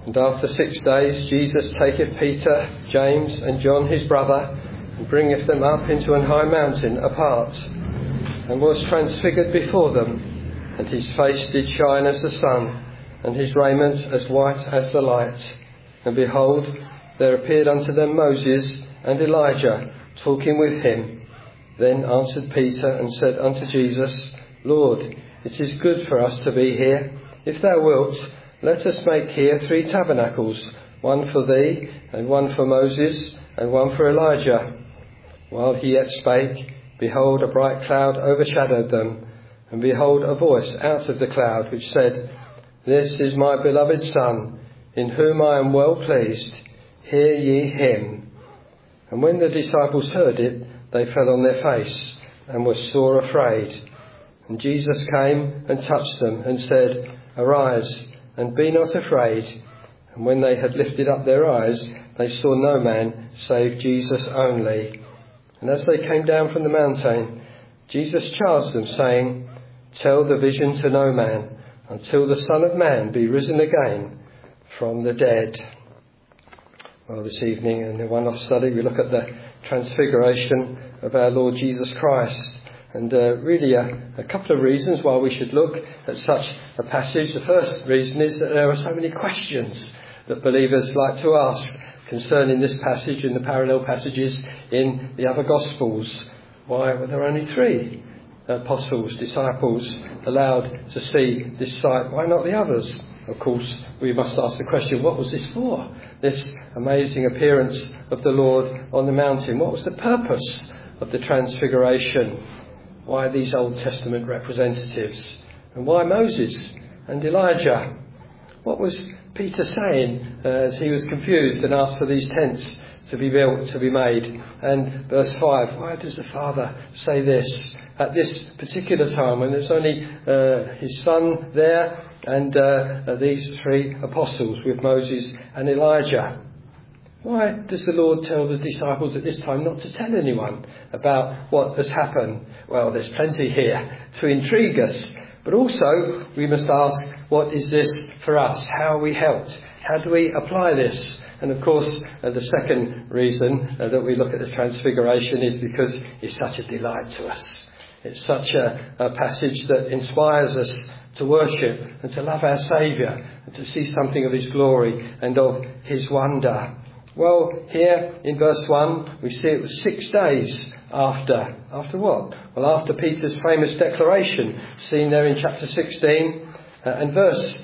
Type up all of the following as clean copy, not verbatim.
And after 6 days Jesus taketh Peter, James, and John his brother, and bringeth them up into an high mountain apart, and was transfigured before them, and his face did shine as the sun, and his raiment as white as the light. And behold, there appeared unto them Moses and Elijah, talking with him. Then answered Peter and said unto Jesus, Lord, it is good for us to be here. If thou wilt, let us make here 3 tabernacles, one for thee, and one for Moses, and one for Elijah. While he yet spake, behold, a bright cloud overshadowed them, and behold, a voice out of the cloud, which said, This is my beloved Son, in whom I am well pleased. Hear ye him. And when the disciples heard it, they fell on their face, and were sore afraid. And Jesus came and touched them, and said, Arise, and be not afraid. And when they had lifted up their eyes, they saw no man save Jesus only. And as they came down from the mountain, Jesus charged them, saying, Tell the vision to no man, until the Son of Man be risen again from the dead. Well, this evening in the one-off study we look at the transfiguration of our Lord Jesus Christ. And really a couple of reasons why we should look at such a passage. The first reason is that there are so many questions that believers like to ask concerning this passage and the parallel passages in the other Gospels. Why were there only 3 apostles, disciples, allowed to see this sight? Why not the others? Of course, we must ask the question, what was this for? This amazing appearance of the Lord on the mountain. What was the purpose of the transfiguration? Why these Old Testament representatives? And why Moses and Elijah? What was Peter saying as he was confused and asked for these tents to be built, to be made? And verse 5, why does the Father say this at this particular time when there's only his Son there and these 3 apostles with Moses and Elijah? Why does the Lord tell the disciples at this time not to tell anyone about what has happened? Well, there's plenty here to intrigue us. But also, we must ask, what is this for us? How are we helped? How do we apply this? And of course, the second reason that we look at the Transfiguration is because it's such a delight to us. It's such a passage that inspires us to worship and to love our Saviour and to see something of his glory and of his wonder. Well, here in verse 1, we see it was 6 days after. After what? Well, after Peter's famous declaration, seen there in chapter 16 and verse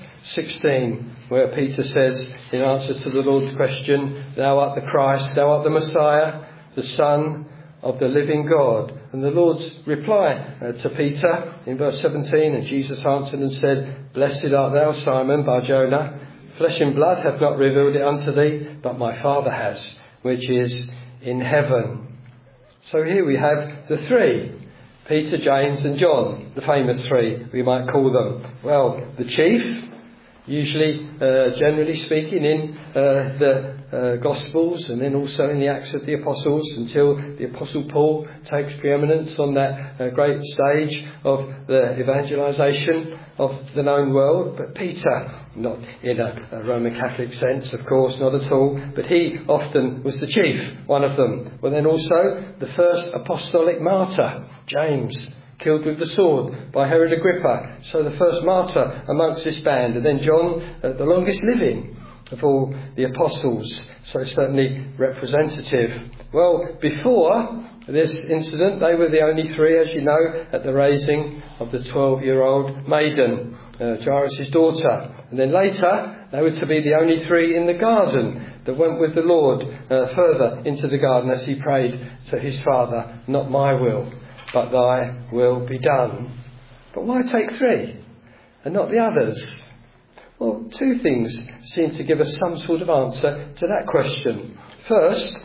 16, where Peter says, in answer to the Lord's question, Thou art the Christ, thou art the Messiah, the Son of the living God. And the Lord's reply to Peter in verse 17, and Jesus answered and said, Blessed art thou, Simon Bar-Jonah. Flesh and blood hath not revealed it unto thee, but my Father has, which is in heaven. So here we have the 3, Peter, James and John, the famous 3, we might call them. Well, the chief, usually, generally speaking, in the Gospels and then also in the Acts of the Apostles, until the Apostle Paul takes preeminence on that great stage of the evangelisation of the known world. But Peter, not in a Roman Catholic sense, of course, not at all, but he often was the chief, one of them. Well, then also the first apostolic martyr, James, killed with the sword by Herod Agrippa. So the first martyr amongst this band. And then John, the longest living of all the apostles. So certainly representative. Well, before this incident, they were the only 3, as you know, at the raising of the 12-year-old maiden, Jairus' daughter. And then later, they were to be the only 3 in the garden that went with the Lord further into the garden as he prayed to his Father, Not my will, but thy will be done. But why take 3 and not the others? Well, 2 things seem to give us some sort of answer to that question. First,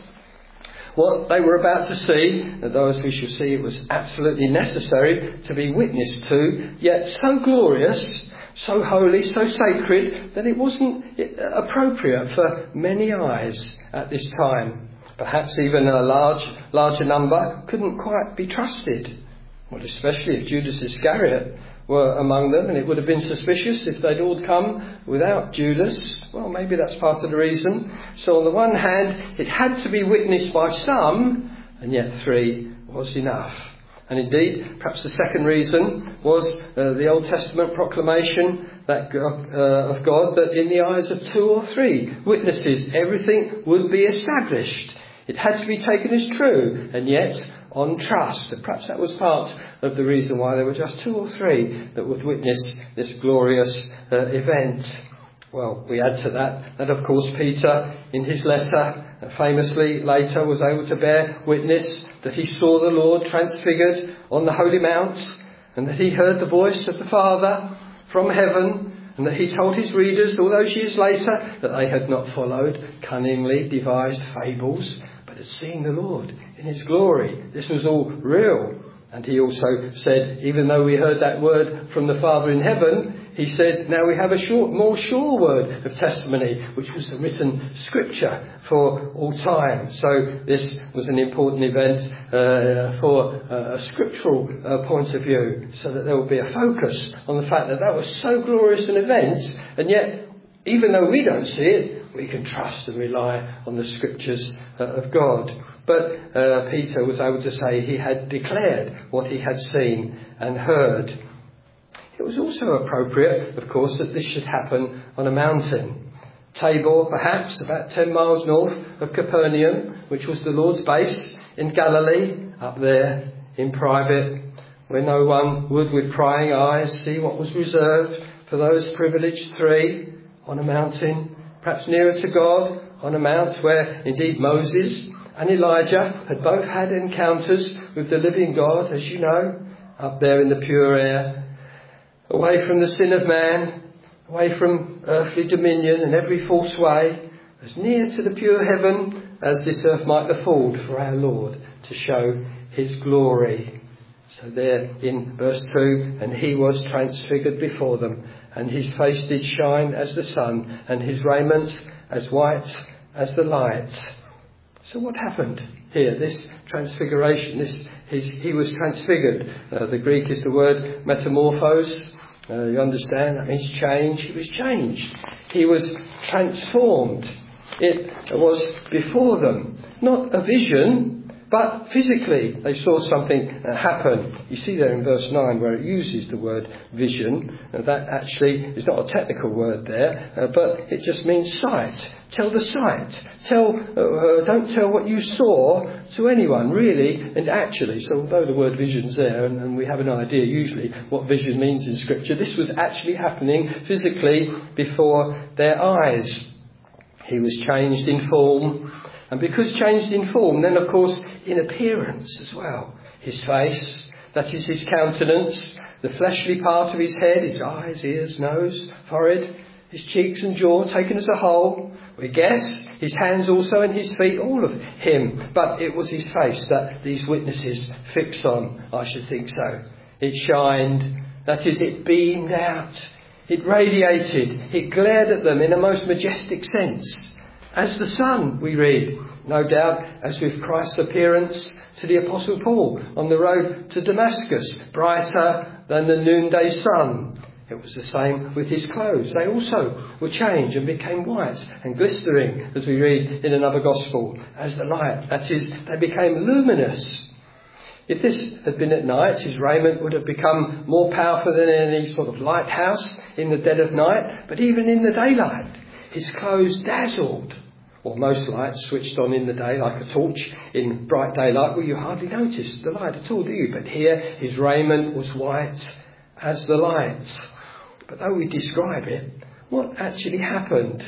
what they were about to see, though as we shall see it was absolutely necessary to be witnessed to, yet so glorious, so holy, so sacred, that it wasn't appropriate for many eyes at this time. Perhaps even a larger number couldn't quite be trusted. Well, especially if Judas Iscariot were among them, and it would have been suspicious if they'd all come without Judas. Well, maybe that's part of the reason. So on the one hand, it had to be witnessed by some, and yet 3 was enough. And indeed, perhaps the second reason was the Old Testament proclamation that of God that in the eyes of 2 or 3 witnesses, everything would be established. It had to be taken as true, and yet on trust. And perhaps that was part of the reason why there were just 2 or 3 that would witness this glorious event. Well, we add to that of course Peter, in his letter, famously later was able to bear witness that he saw the Lord transfigured on the Holy Mount, and that he heard the voice of the Father from heaven, and that he told his readers all those years later that they had not followed cunningly devised fables, but had seen the Lord in his glory. This was all real. And he also said, even though we heard that word from the Father in heaven, he said, now we have a more sure word of testimony, which was the written scripture for all time. So this was an important event for a scriptural point of view, so that there will be a focus on the fact that that was so glorious an event, and yet, even though we don't see it, we can trust and rely on the scriptures of God. But Peter was able to say he had declared what he had seen and heard. It was also appropriate, of course, that this should happen on a mountain. Tabor, perhaps, about 10 miles north of Capernaum, which was the Lord's base in Galilee, up there in private, where no one would with prying eyes see what was reserved for those privileged 3, on a mountain, perhaps nearer to God, on a mount where indeed Moses and Elijah had both had encounters with the living God, as you know, up there in the pure air, away from the sin of man, away from earthly dominion and every false way, as near to the pure heaven as this earth might afford for our Lord to show his glory. So there in verse 2, and he was transfigured before them, and his face did shine as the sun, and his raiment as white as the light. So what happened here? This transfiguration, he was transfigured. The Greek is the word metamorphos. You understand? That means change. He was changed. He was transformed. It was before them. Not a vision, but physically they saw something happen. You see there in verse 9 where it uses the word vision. That actually is not a technical word there, but it just means sight. Tell the sight. Don't tell what you saw to anyone, really and actually. So although the word vision's there, and we have an idea usually what vision means in Scripture, this was actually happening physically before their eyes. He was changed in form. And because changed in form, then of course in appearance as well. His face, that is his countenance, the fleshly part of his head, his eyes, ears, nose, forehead, his cheeks and jaw taken as a whole. We guess his hands also and his feet, all of him. But it was his face that these witnesses fixed on, I should think so. It shined, that is, it beamed out. It radiated, it glared at them in a most majestic sense. As the sun, we read, no doubt, as with Christ's appearance to the Apostle Paul on the road to Damascus, brighter than the noonday sun. It was the same with his clothes. They also were changed and became white and glistering, as we read in another gospel, as the light. That is, they became luminous. If this had been at night, his raiment would have become more powerful than any sort of lighthouse in the dead of night. But even in the daylight, his clothes dazzled. Well, most lights switched on in the day, like a torch in bright daylight, well, you hardly notice the light at all, do you? But here, his raiment was white as the light. But though we describe it, what actually happened?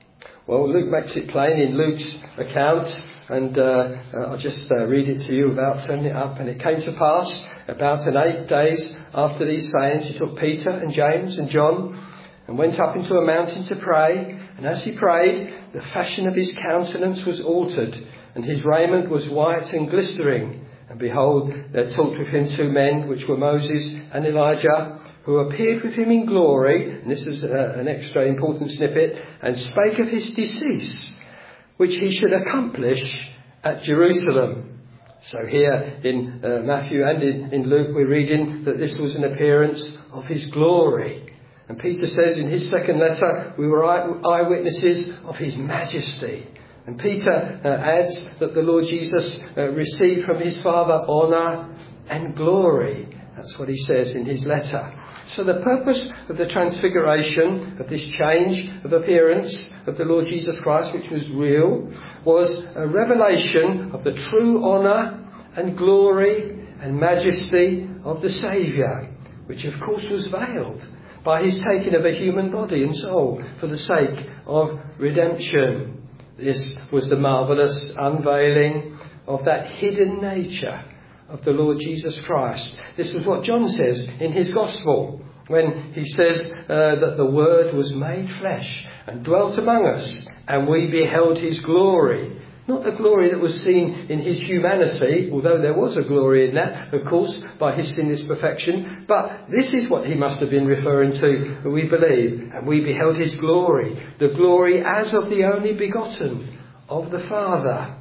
Well, Luke makes it plain in Luke's account, and I'll just read it to you without turning it up. And it came to pass, about 8 days after these sayings, he took Peter and James and John and went up into a mountain to pray. And as he prayed, the fashion of his countenance was altered, and his raiment was white and glistering. And behold, there talked with him 2 men, which were Moses and Elijah, who appeared with him in glory, and this is an extra important snippet, and spake of his decease, which he should accomplish at Jerusalem. So here in Matthew and in Luke we're reading that this was an appearance of his glory. And Peter says in his second letter, we were eyewitnesses of his majesty. And Peter adds that the Lord Jesus received from his Father honour and glory. That's what he says in his letter. So the purpose of the transfiguration, of this change of appearance of the Lord Jesus Christ, which was real, was a revelation of the true honour and glory and majesty of the Saviour, which of course was veiled by his taking of a human body and soul for the sake of redemption. This was the marvellous unveiling of that hidden nature of the Lord Jesus Christ. This was what John says in his Gospel when he says that the Word was made flesh and dwelt among us, and we beheld his glory. Not the glory that was seen in his humanity, although there was a glory in that, of course, by his sinless perfection. But this is what he must have been referring to, we believe. And we beheld his glory, the glory as of the only begotten of the Father.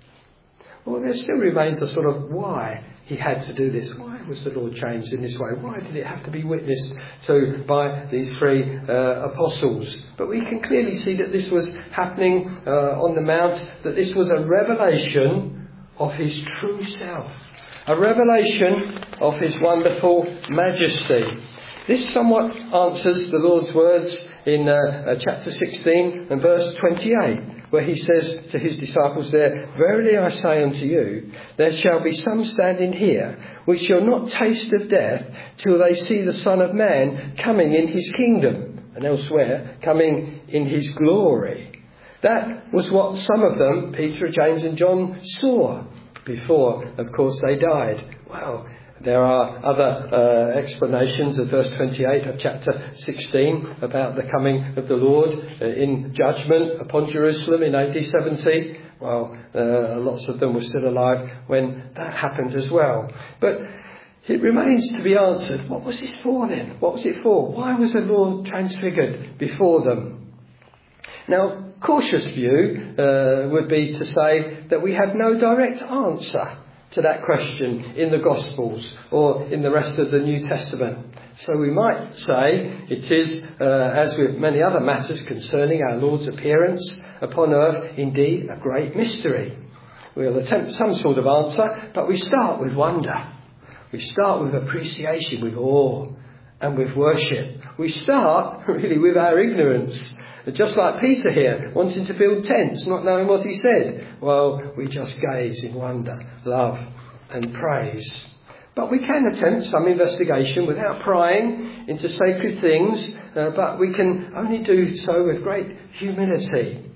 Well, there still remains a sort of why he had to do this. Why was the Lord changed in this way? Why did it have to be witnessed to by these three apostles? But we can clearly see that this was happening on the Mount, that this was a revelation of his true self, a revelation of his wonderful majesty. This somewhat answers the Lord's words in chapter 16 and verse 28, where he says to his disciples there, "Verily I say unto you, there shall be some standing here, which shall not taste of death, till they see the Son of Man coming in his kingdom," and elsewhere, coming in his glory. That was what some of them, Peter, James and John, saw before, of course, they died. Well, there are other explanations of verse 28 of chapter 16 about the coming of the Lord in judgment upon Jerusalem in AD 70. Well, lots of them were still alive when that happened as well. But it remains to be answered, what was it for then? What was it for? Why was the Lord transfigured before them? Now, cautious view would be to say that we have no direct answer to that question in the Gospels or in the rest of the New Testament. So we might say it is, as with many other matters concerning our Lord's appearance upon earth, indeed a great mystery. We'll attempt some sort of answer, but we start with wonder. We start with appreciation, with awe and with worship. We start really with our ignorance. Just like Peter here, wanting to build tents, not knowing what he said. Well, we just gaze in wonder, love and praise. But we can attempt some investigation without prying into sacred things, but we can only do so with great humility.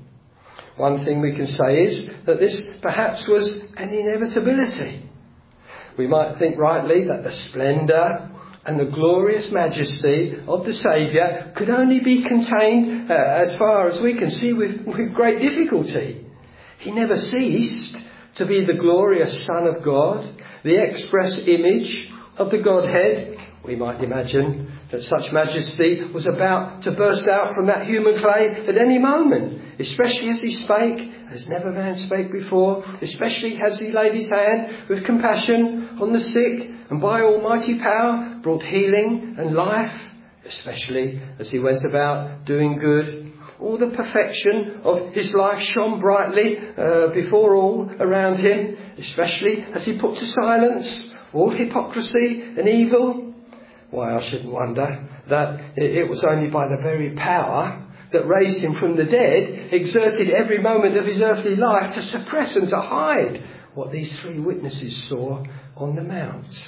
One thing we can say is that this perhaps was an inevitability. We might think rightly that the splendour and the glorious majesty of the Saviour could only be contained, as far as we can see, with great difficulty. He never ceased to be the glorious Son of God, the express image of the Godhead. We might imagine that such majesty was about to burst out from that human clay at any moment, especially as he spake as never man spake before, especially as he laid his hand with compassion on the sick, and by almighty power brought healing and life, especially as he went about doing good. All the perfection of his life shone brightly before all around him, especially as he put to silence all hypocrisy and evil. Why, I shouldn't wonder that it was only by the very power that raised him from the dead, exerted every moment of his earthly life to suppress and to hide what these three witnesses saw on the Mount.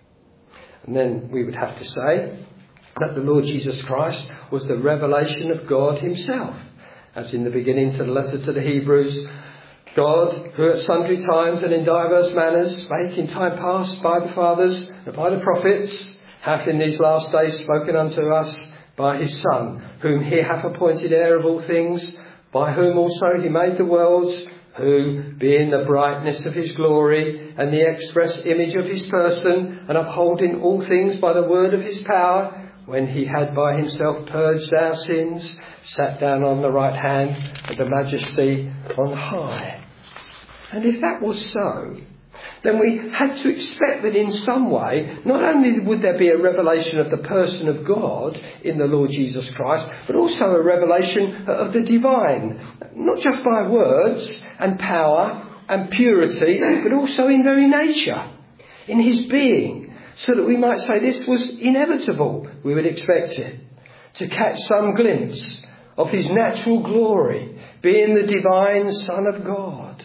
And then we would have to say that the Lord Jesus Christ was the revelation of God himself. As in the beginning to the letter to the Hebrews, God, who at sundry times and in diverse manners spake in time past by the fathers and by the prophets, hath in these last days spoken unto us by his Son, whom he hath appointed heir of all things, by whom also he made the worlds, who, being the brightness of his glory and the express image of his person, and upholding all things by the word of his power, when he had by himself purged our sins, sat down on the right hand of the majesty on high. And if that was so, then we had to expect that in some way, not only would there be a revelation of the person of God in the Lord Jesus Christ, but also a revelation of the divine, not just by words and power and purity, but also in very nature, in his being, so that we might say this was inevitable. We would expect it, to catch some glimpse of his natural glory, being the divine Son of God.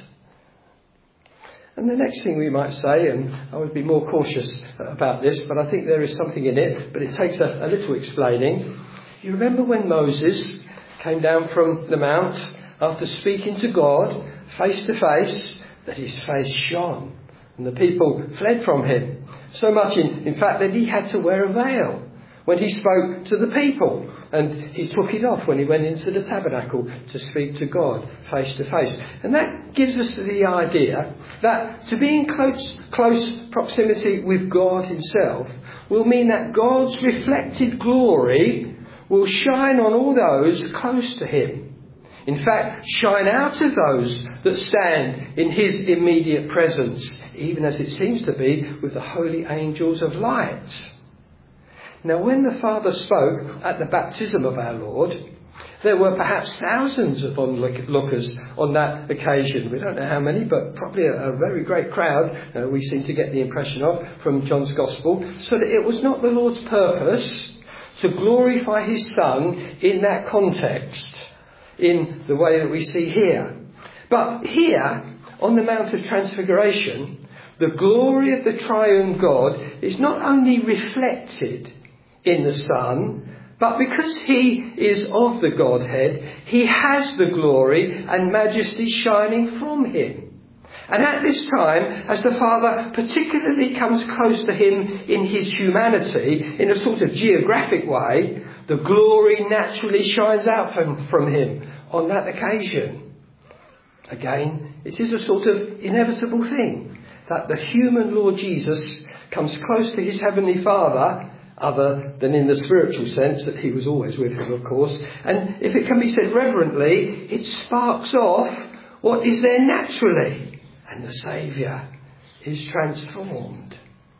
And the next thing we might say, and I would be more cautious about this, but I think there is something in it, but it takes a little explaining. You remember when Moses came down from the mount after speaking to God face to face, that his face shone and the people fled from him. So much, in fact, that he had to wear a veil when he spoke to the people. And he took it off when he went into the tabernacle to speak to God face to face. And that gives us the idea that to be in close proximity with God himself will mean that God's reflected glory will shine on all those close to him. In fact, shine out of those that stand in his immediate presence, even as it seems to be with the holy angels of light. Now, when the Father spoke at the baptism of our Lord, there were perhaps thousands of onlookers on that occasion. We don't know how many, but probably a very great crowd, we seem to get the impression of from John's Gospel, so that it was not the Lord's purpose to glorify his Son in that context, in the way that we see here. But here, on the Mount of Transfiguration, the glory of the triune God is not only reflected in the Son, but because he is of the Godhead, he has the glory and majesty shining from him. And at this time, as the Father particularly comes close to him in his humanity, in a sort of geographic way, the glory naturally shines out from him on that occasion. Again, it is a sort of inevitable thing that the human Lord Jesus comes close to his heavenly Father, other than in the spiritual sense that he was always with him, of course. And if it can be said reverently, it sparks off what is there naturally, and the Saviour is transformed.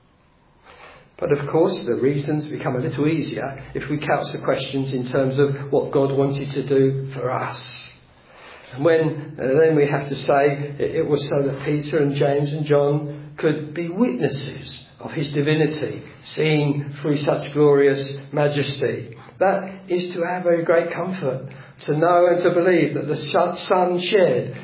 But of course, the reasons become a little easier if we couch the questions in terms of what God wanted to do for us. And when then we have to say it was so that Peter and James and John could be witnesses of his divinity, seen through such glorious majesty. That is to our very great comfort, to know and to believe that the Son shared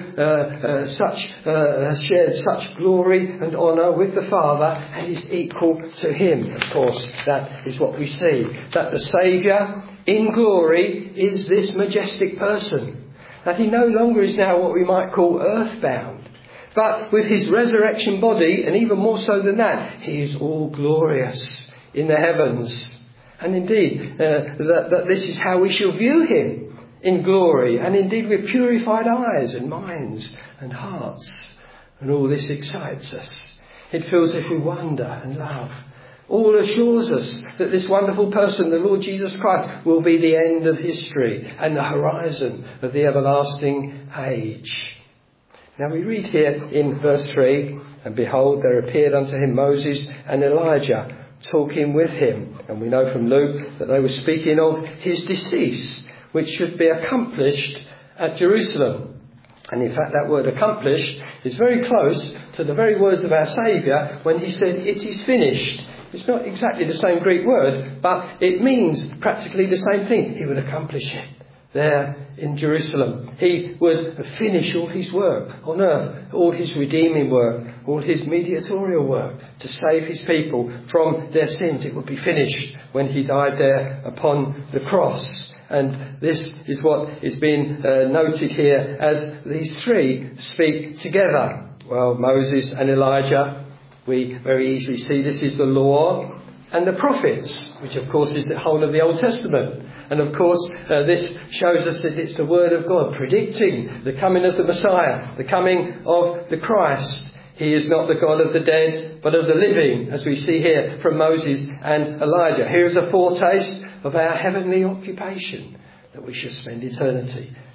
such glory and honour with the Father and is equal to him. Of course, that is what we see, that the Saviour in glory is this majestic person, that he no longer is now what we might call earthbound, but with his resurrection body, and even more so than that, he is all glorious in the heavens. And indeed, that this is how we shall view him, in glory, and indeed with purified eyes and minds and hearts. And all this excites us. It fills us with wonder and love. All assures us that this wonderful person, the Lord Jesus Christ, will be the end of history and the horizon of the everlasting age. Now we read here in verse 3, and behold, there appeared unto him Moses and Elijah, talking with him. And we know from Luke that they were speaking of his decease, which should be accomplished at Jerusalem. And in fact, that word accomplished is very close to the very words of our Saviour when he said, "It is finished." It's not exactly the same Greek word, but it means practically the same thing. He would accomplish it there in Jerusalem. He would finish all his work on earth, all his redeeming work, all his mediatorial work to save his people from their sins. It would be finished when he died there upon the cross. And this is what is being noted here as these three speak together. Well, Moses and Elijah, we very easily see this is the law and the prophets, which of course is the whole of the Old Testament. And of course, this shows us that it's the Word of God predicting the coming of the Messiah, the coming of the Christ. He is not the God of the dead, but of the living, as we see here from Moses and Elijah. Here's a foretaste of our heavenly occupation, that we shall spend eternity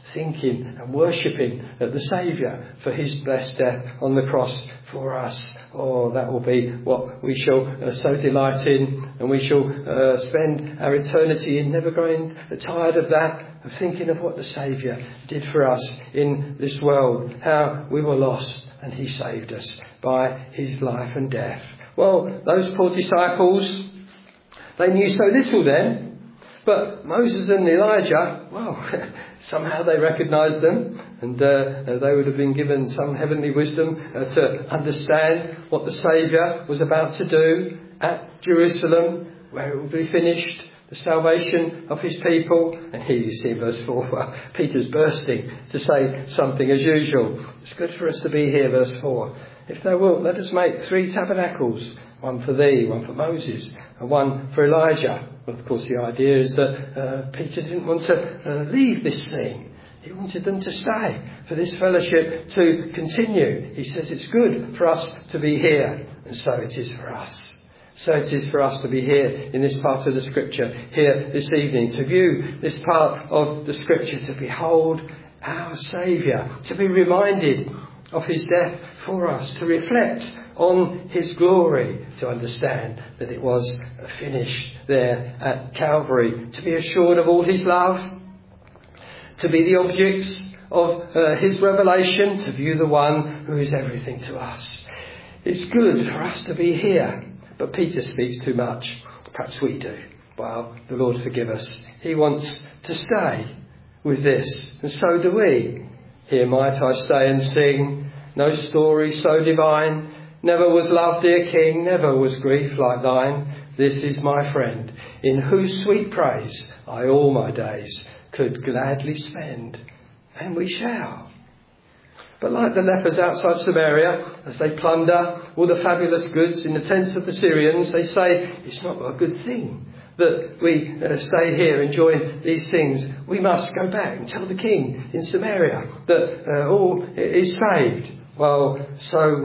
thinking and worshipping the Saviour for his blessed death on the cross for us. Oh, that will be what we shall so delight in, and we shall spend our eternity in, never growing tired of that, of thinking of what the Saviour did for us in this world, how we were lost and he saved us by his life and death. Well, those poor disciples, they knew so little then. But Moses and Elijah, well, somehow they recognised them, and they would have been given some heavenly wisdom to understand what the Saviour was about to do at Jerusalem, where it will be finished, the salvation of his people. And here you see verse 4, well, Peter's bursting to say something as usual. It's good for us to be here, verse 4. If thou wilt, let us make 3 tabernacles, one for thee, one for Moses, and one for Elijah. Well, of course, the idea is that Peter didn't want to leave this scene. He wanted them to stay, for this fellowship to continue. He says it's good for us to be here, and so it is for us. So it is for us to be here in this part of the Scripture, here this evening, to view this part of the Scripture, to behold our Saviour, to be reminded of his death for us, to reflect on his glory, to understand that it was finished there at Calvary, to be assured of all his love, to be the objects of his revelation, to view the one who is everything to us. It's good for us to be here, but Peter speaks too much. Perhaps we do. Well, the Lord forgive us. He wants to stay with this, and so do we. Here might I stay and sing, no story so divine. Never was love, dear King, never was grief like thine. This is my friend, in whose sweet praise I all my days could gladly spend. And we shall. But like the lepers outside Samaria, as they plunder all the fabulous goods in the tents of the Syrians, they say, it's not a good thing that we stay here enjoying these things. We must go back and tell the king in Samaria that all is saved. Well, so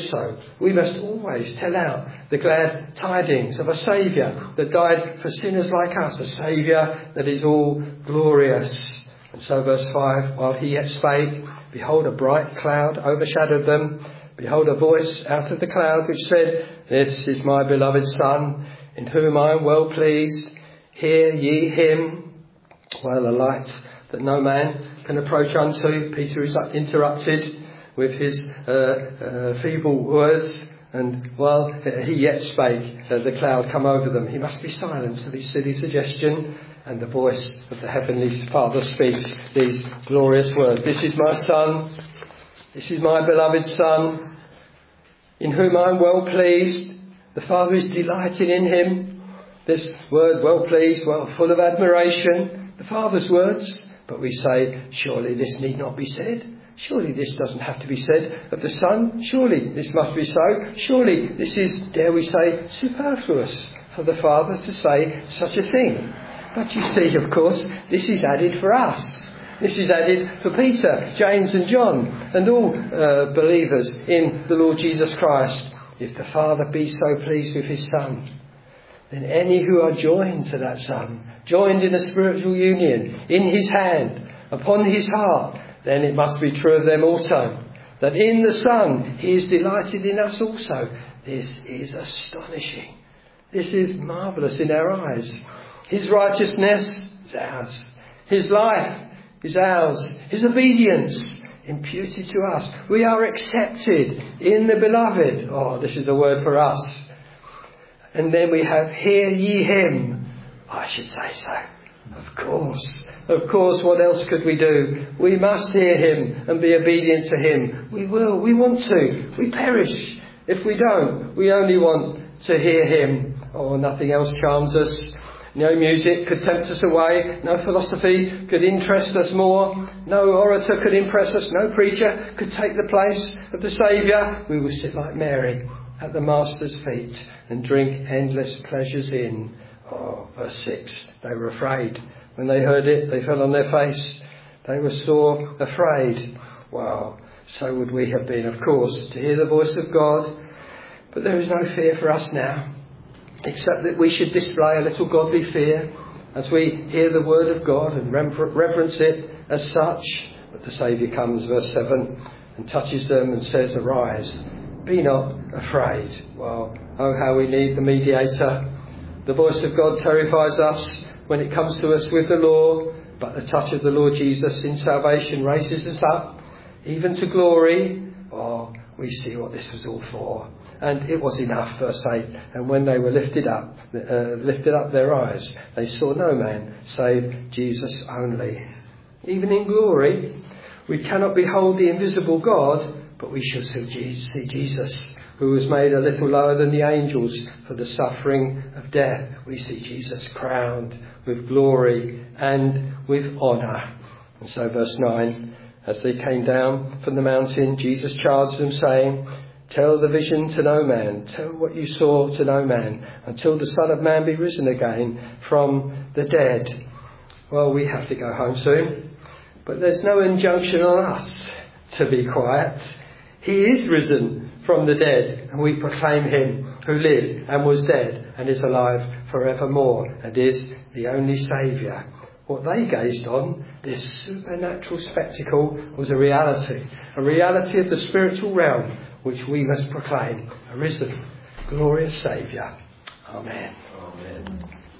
we must always tell out the glad tidings of a Saviour that died for sinners like us, a Saviour that is all glorious. And so verse 5, while he yet spake, behold, a bright cloud overshadowed them. Behold, a voice out of the cloud which said, this is my beloved Son, in whom I am well pleased. Hear ye him. Well, a light that no man can approach unto. Peter is interrupted with his feeble words, and while he yet spake, the cloud come over them. He must be silent to this silly suggestion, and the voice of the Heavenly Father speaks these glorious words. This is my Son, this is my beloved Son, in whom I am well pleased. The Father is delighted in him. This word, well pleased, well, full of admiration, the Father's words. But we say, surely this need not be said. Surely this doesn't have to be said of the Son. Surely this must be so. Surely this is, dare we say, superfluous for the Father to say such a thing. But you see, of course, this is added for us. This is added for Peter, James and John, and all believers in the Lord Jesus Christ. If the Father be so pleased with his Son, then any who are joined to that Son, joined in a spiritual union, in his hand, upon his heart, then it must be true of them also, that in the Son he is delighted in us also. This is astonishing. This is marvellous in our eyes. His righteousness is ours. His life is ours. His obedience imputed to us. We are accepted in the beloved. Oh, this is a word for us. And then we have, hear ye him. I should say so. Of course, what else could we do? We must hear him and be obedient to him. We will, we want to. We perish if we don't. We only want to hear him. Oh, nothing else charms us. No music could tempt us away. No philosophy could interest us more. No orator could impress us. No preacher could take the place of the Saviour. We will sit like Mary at the Master's feet and drink endless pleasures in. Oh, verse 6. They were afraid. When they heard it, they fell on their face. They were sore afraid. Wow. So would we have been, of course, to hear the voice of God. But there is no fear for us now, except that we should display a little godly fear as we hear the word of God and reverence it as such. But the Saviour comes, verse 7, and touches them and says, "Arise, be not afraid." Well, oh, how we need the mediator. The voice of God terrifies us when it comes to us with the law, but the touch of the Lord Jesus in salvation raises us up, even to glory. Oh, we see what this was all for. And it was enough, verse 8. And when they were lifted up their eyes, they saw no man save Jesus only. Even in glory, we cannot behold the invisible God, but we shall see Jesus, who was made a little lower than the angels for the suffering of death. We see Jesus crowned with glory and with honour. And so verse 9, as they came down from the mountain, Jesus charged them, saying, "Tell the vision to no man, tell what you saw to no man, until the Son of Man be risen again from the dead." Well, we have to go home soon, but there's no injunction on us to be quiet. He is risen from the dead, and we proclaim him who lived and was dead and is alive forevermore and is the only Saviour. What they gazed on, this supernatural spectacle, was a reality of the spiritual realm, which we must proclaim, a risen, glorious Saviour. Amen. Amen.